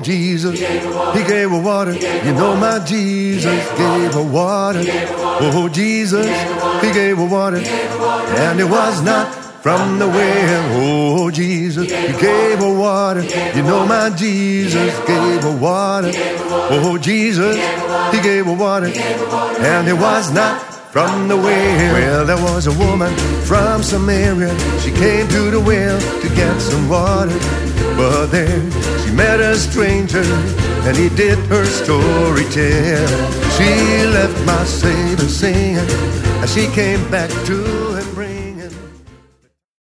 Jesus, he gave her water. You know my Jesus gave her water. Oh, Jesus, he gave her water. And it was not from the well. Oh, Jesus, he gave her water. You know my Jesus gave her water. Oh, Jesus, he gave her water. And it was not from the well. Well, there was a woman from Samaria. She came to the well to get some water. But there she met a stranger, and he did her story tell. She left my Savior singing as she came back to embrace.